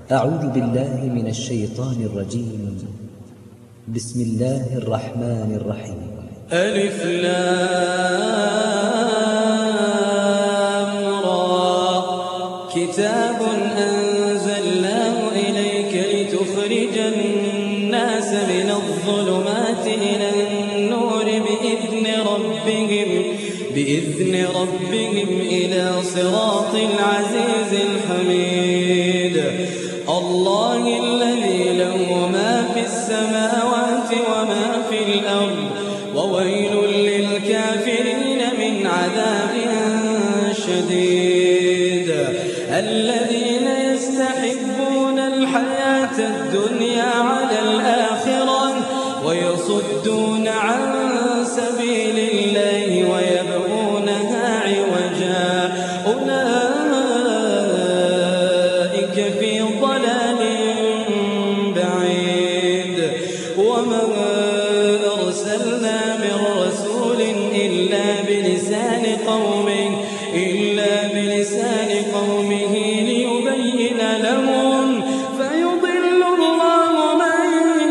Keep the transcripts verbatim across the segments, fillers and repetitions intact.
أعوذ بالله من الشيطان الرجيم. بسم الله الرحمن الرحيم. ألف لام را كتاب أنزلناه إليك لتخرج الناس من الظلمات إلى النور بإذن ربهم بإذن ربهم إلى صراط العزيز الحميد. الله الذي له ما في السماوات وما في الأرض وويل للكافرين من عذاب شديد. الذين يستحبون الحياة الدنيا على الآخرة ويصدون عن سبيل الله ويبغونها عوجا أولئك في ضلال بعيد. وما أرسلنا من رسول إلا بلسان قومه إلا بلسان قومه ليبين لهم فيضل الله من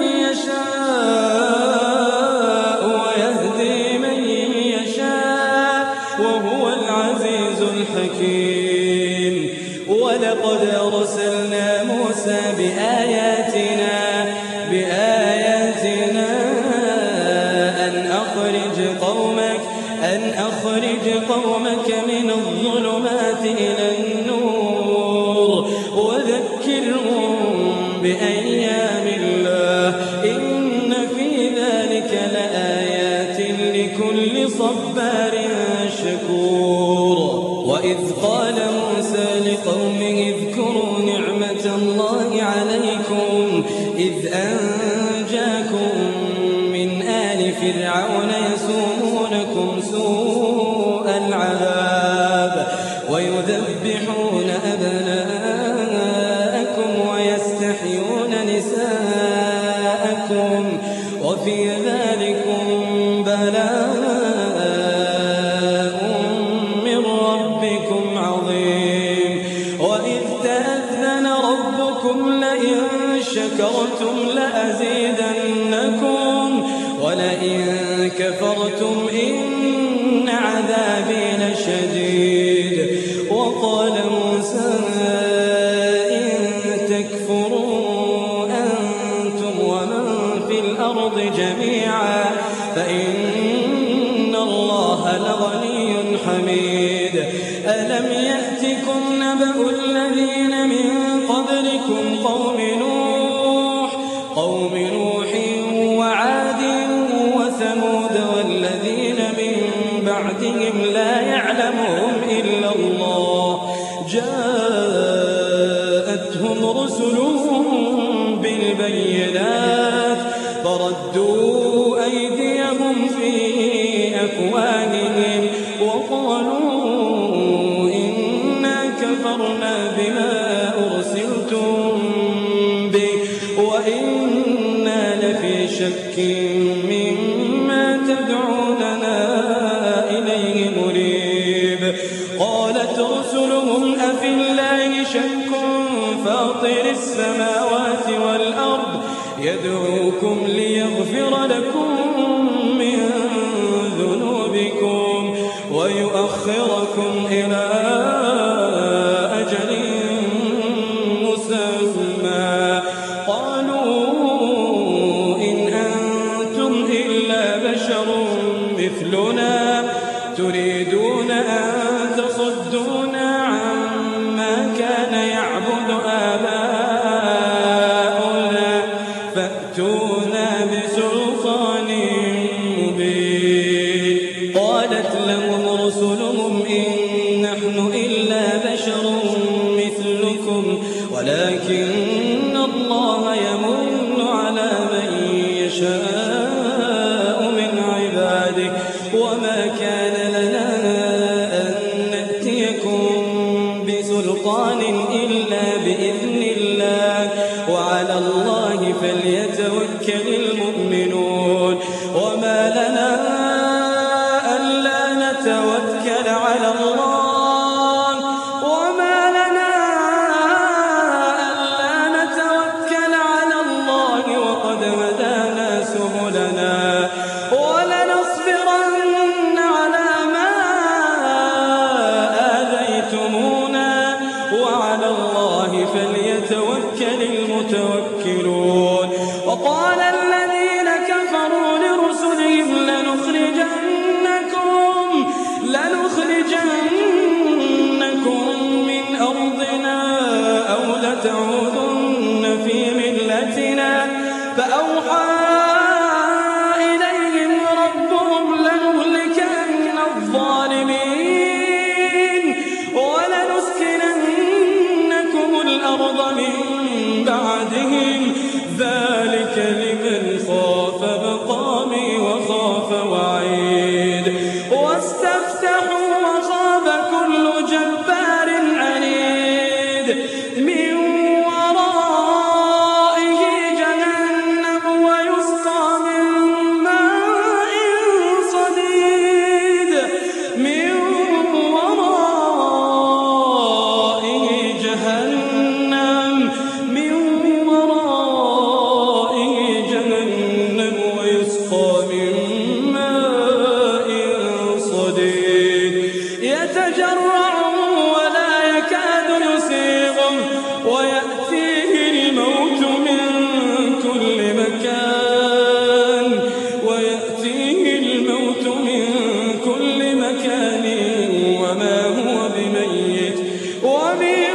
يشاء ويهدي من يشاء وهو العزيز الحكيم. ولقد أرسلنا موسى بآياتنا بآياتنا أن أخرج قومك أن أخرج قومك من الظلمات إلى النور وذكرهم بأيام الله إن في ذلك لآيات لكل صبار شكور. وإذ قال موسى لقومه اذكروا نعمة الله عليكم إذ أنجاكم من آل فرعون يسومونكم سوء العذاب ويذبحون أبناءكم ويستحيون نساءكم وفي ذلكم بلاء من ربكم عظيم. وإذ تأذن ربكم لئن شكرتم لأزيدنكم ولئن كفرتم إن عذابي لشديد. وقال موسى إن تكفروا أنتم ومن في الأرض جميعا فإن الله لغني حميد. ألم يأتكم نبأ الذين من قبلكم قوم نوح قوم نوح وعاد وثمود والذين من بعدهم لا يعلمهم إلا الله جاءتهم رسلهم بالبينات فردوا أيديهم في أفواههم وقالوا إنا كفرنا بما أرسلتم به وإنا لفي شك مما تدعوننا إليه مريب. قالت رسلهم أفي الله شك فاطر السماوات والأرض يدعوكم ليغفر لكم من ذنوبكم ويؤخركم إلى أجل مسمى. قالوا إن أنتم إلا بشر مثلنا تريدون أن تصدونا عما كان يعبد آباؤنا فأتونا بسلطان مبين. قالت لهم رسلهم إن نحن إلا بشر مثلكم ولكن الله يمن على من يشاء من عباده وما كان لنا أن نأتيكم بسلطان إلا بإذن الله وعلى الله فليتوكل المؤمنون. وما لنا ألا نتوكل على الله وما لنا ألا فليتوكل المتوكلون. وقال الذين كفروا لرسلهم لنخرجنكم لنخرجنكم من أرضنا أو لتعودن في ملتنا فأوحى إليهم ربهم لنهلكن الظالمين ولنسكننكم الأرض من بعدهم ذلك لمن خاف مقامي وخاف وعيد. واستفتحوا وخاب كل جبار عنيد من ورائه جهنم ويسقى من ماء صديد من ورائه جهنم من ورائه جهنم ويسقى من ماء صديد يتجرعه ولا يكاد يسيغه ويأتيه الموت من كل مكان ويأتيه الموت من كل مكان وما هو بميت ومن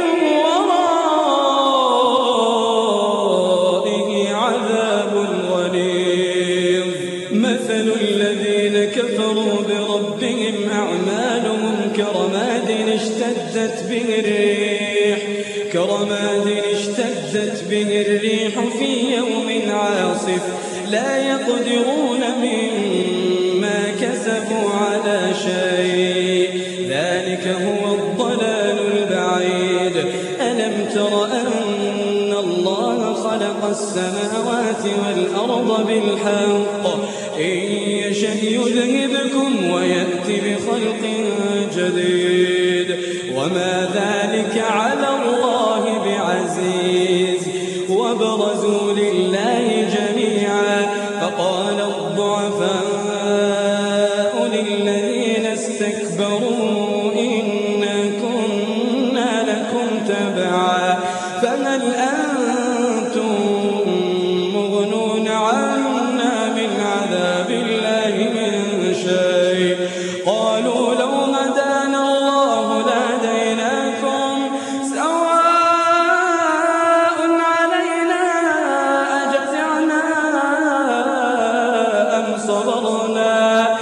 ورائه عذاب غليظ. مثل الذين كفروا بربهم أعمالهم كرماد اشتدت به الريح كرماد اشتدت به الريح في يوم عاصف لا يقدرون مما كسبوا على شيء ذلك هو الضلال البعيد. ألم تر أن الله خلق السماوات والأرض بالحق إن يشأ يذهبكم ويأتي بخلق جديد وما ذلك على الله بعزيز. وبرزوا لله جميعا فقال الضعفاء للذين استكبروا إنا كنا لكم تبعا فهل أنتم مغنون عنا من عذاب الله من شيء. قالوا لو هدانا الله لهديناكم سواء علينا أجزعنا أم صبرنا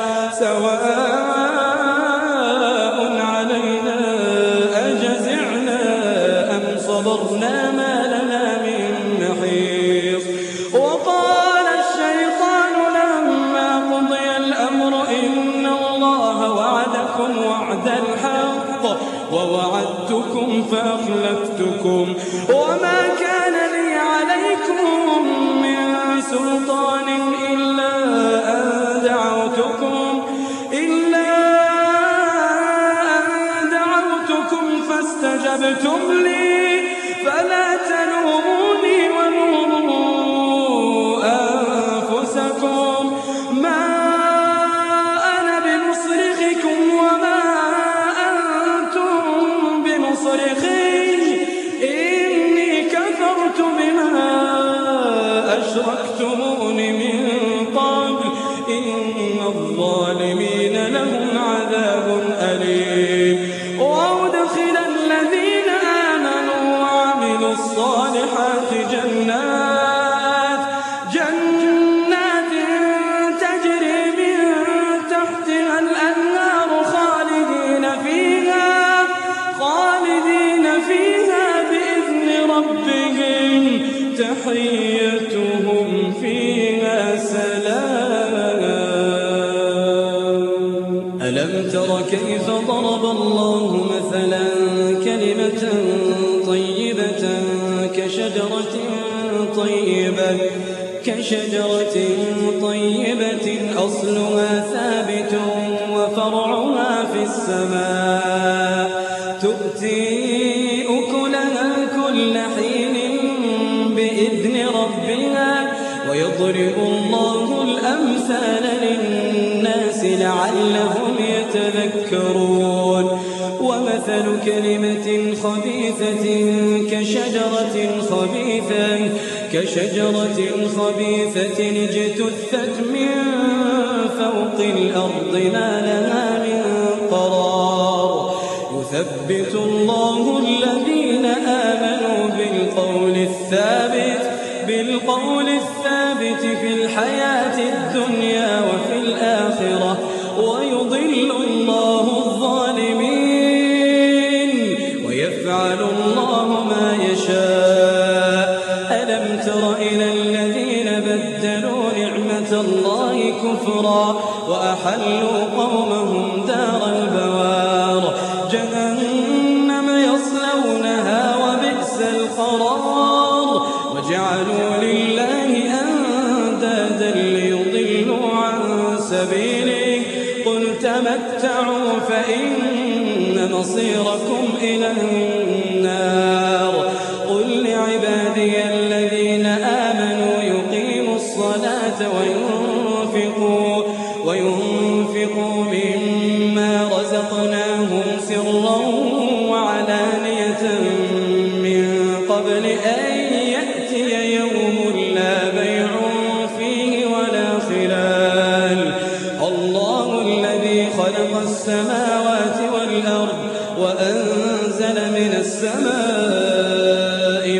سواء علينا أجزعنا أم صبرنا ما لنا من محيص. وقال الشيطان لما قضي الأمر إن الله وعدكم وعد الحق ووعدتكم فأخلفتكم وما كان لي عليكم من سلطان إلا أن دعوتكم إلا أن دعوتكم فاستجبتم لي فلا تلوموني ولوموا أنفسكم ما أنا بمصرخكم وما أنتم بمصرخي إني كفرت بما أشركتمون من قبل إن الظالمين لهم عذاب أليم. وأدخل الذين آمنوا وعملوا الصالحات جنات جنات تجري من تحتها الأنهار خالدين فيها خالدين فيها بإذن ربهم تحيتهم فيها سلام. ألم تر كيف ضرب الله مثلا كلمة طيبة كشجرة طيبة كشجرة طيبة أصلها ثابت وفرعها في السماء تؤتي أكلها كل حين بإذن ربها ويضرب الله الأمثال للناس لعلهم يتذكرون. وما مثل كلمة خبيثة كشجرة خبيثة كشجرة خبيثة اجتثت من فوق الأرض ما لها من قرار يثبت الله الذين آمنوا بالقول الثابت بالقول الثابت في الحياة الدنيا وفي الآخرة ويضل الله الظالمين ويفعل الله ما يشاء. ألم تر إلى الذين بدلوا نعمة الله كفرا وأحلوا قومهم دار البوار جهنم يصلونها وبئس القرار وجعلوا لله أندادا ليضلوا عن سبيله قل تمتعوا فإن مصيركم إلى النار قل لعبادي الذين آمنوا يقيموا الصلاة وينفقوا وينفقوا مما رزقناهم سرا وعلانية من قبل أن يأتي يوم لا بيع فيه ولا خلال الله الذي خلق السماوات والأرض وأنزل من السماء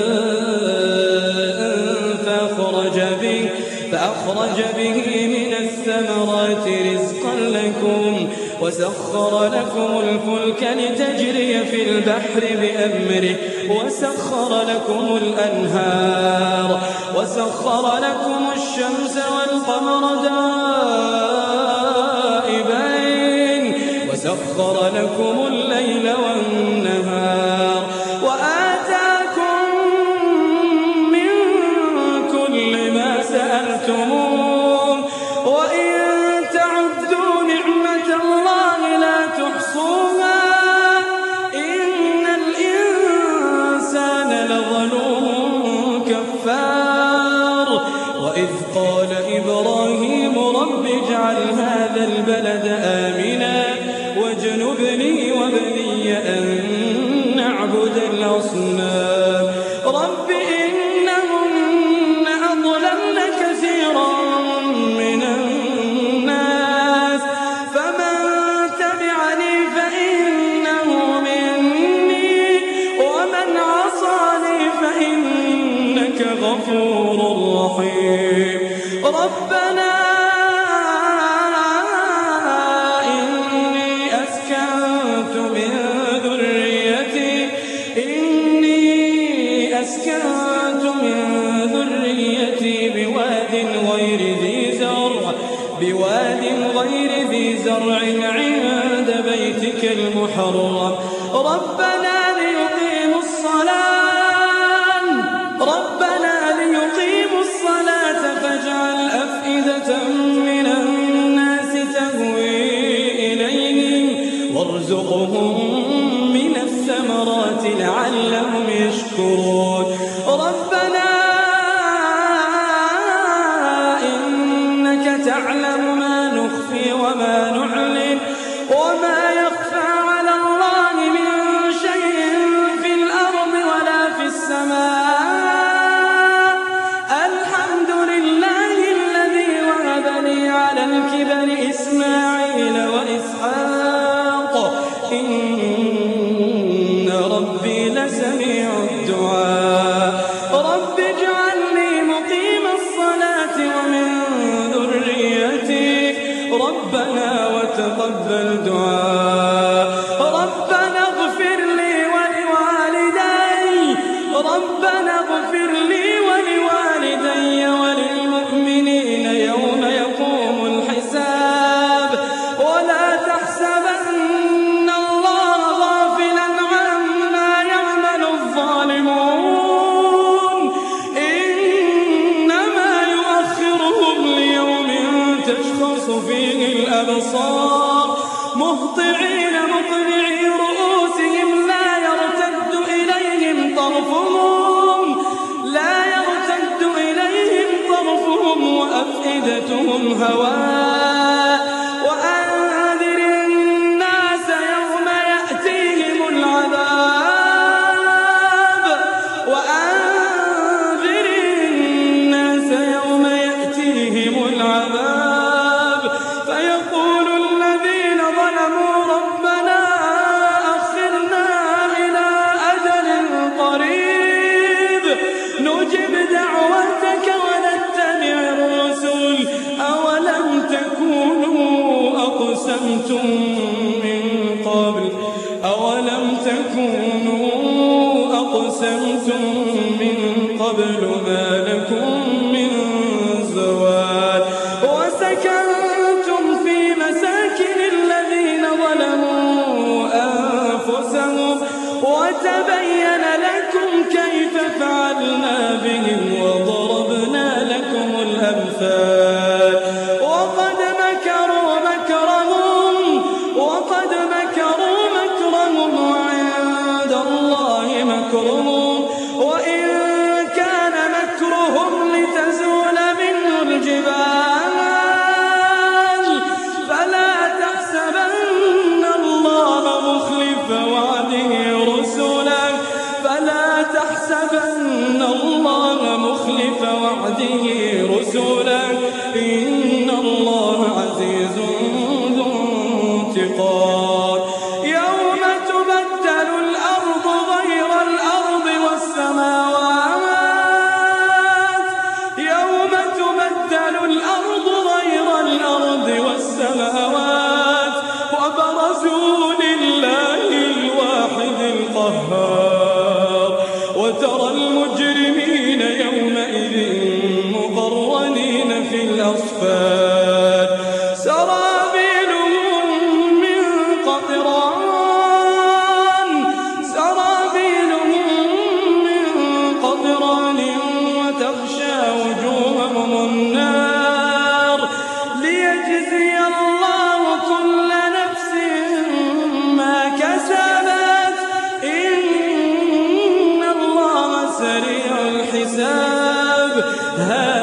ماء فأخرج به, فأخرج به من الثمرات رزقا لكم وسخر لكم الفلك لتجري في البحر بأمره وسخر لكم الأنهار وسخر لكم الشمس والقمر دائبين وسخر لكم الليل والنهار وآتاكم من كل ما سألتموه وإن تعدوا نعمة الله لا تحصوها إن الإنسان لظلوم كفار وإذ قال إبراهيم رب اجعل هذا البلد آمنا واجنبني وبني أن نعبد الأصنام رب إنهن أضللن كثيرا من الناس فمن تبعني فإنه مني ومن عصاني فإنك غفور رحيم ربنا أسكنت من ذريتي بواد غير ذي زرع بواد غير ذي زرع عند بيتك المحرم ربنا ليقيموا الصلاة ربنا ليقيموا الصلاة فاجعل أفئدة من الناس تهوي إليهم وارزقهم من الثمرات لعلهم يشكرون ربنا إنك تعلم ما نخفي وما نعلن وما يخفى على الله من شيء في الأرض ولا في السماء الحمد لله الذي وهب لي على الكبر إسماعيل وإسحاق إن ربي لسميع الدعاء رب اجعلني مقيم الصلاة ومن ذريتي ربنا وتقبل دعاء ربنا اغفر لي ولوالدي ربنا اغفر لي ولوالدي وللمؤمنين يوم يقوم الحساب ولا تحسبن الله غافلا عما يعمل الظالمون إنما يؤخرهم ليوم تشخص فيه الأبصار مهطعين مقنعي رؤوسهم لا يرتد إليهم طرفهم لا يرتد إليهم طرفهم وأفئدتهم هواء وأنذر الناس يوم يأتي قبل ما لكم من زوال وسكنتم في مساكن الذين ظلموا أنفسهم وتبين لكم كيف فعلنا بهم وضربنا لكم الأمثال وقد مكروا مكرهم وقد مكروا مكرهم وعند الله مكرهم وإن كان مكرهم لتزول منه الجبال فلا تحسبن الله مخلف وعده رسله فلا تحسبن الله مخلف وعده رسله إن الله عزيز ذو انتقام يوم تبدل الأرض غير الأرض والسماوات يوم تبدل الأرض غير الأرض والسماوات وبرزوا لله الواحد القهار وترى المجرمين يومئذ مقرنين في الأصفاد سرابيلهم من قطران سرابيلهم من قطران وتغشى وجوههم النار ليجزي الله كل نفس ما كسبت إن الله سريع الحساب